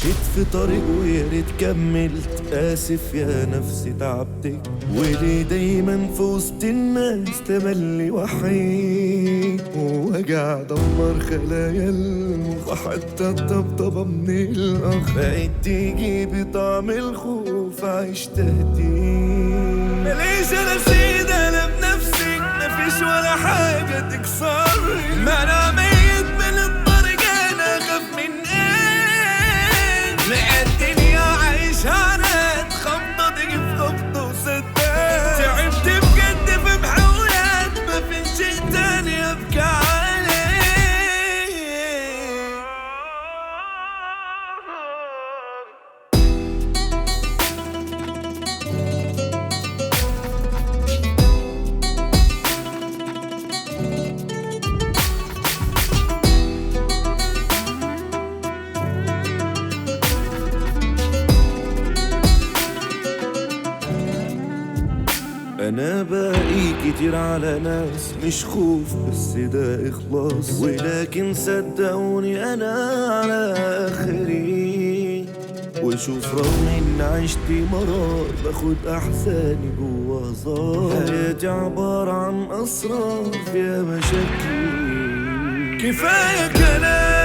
مشيت في طريق ويا ريت كملت، آسف يا نفسي تعبتك، وليه دايما في وسط الناس تملي وحيد، ووجع دمر خلايا المخ، حتى الطبطبة من الأخ بقت تجيبي طعم الخوف، عشت تهديد. ماليش أنا سيد أنا بنفسي، مفيش ولا حاجة تكسرني، ما أنا ميت من الطريق، أنا أخاف من إيه؟ لقيت الدنيا عايش عناد، خبطة تيجي في خبطة وسداد، تعبت بجد في محاولات، مفيش شيء تاني أبكي عليه. أنا باقي كتير على ناس، مش خوف بس ده إخلاص، ولكن صدقوني أنا على آخري، وشوف رغم إن عشت مرار باخد أحزاني جوا هزار، حياتي عبارة عن أسرار فيها مشاكل، كفاية كلام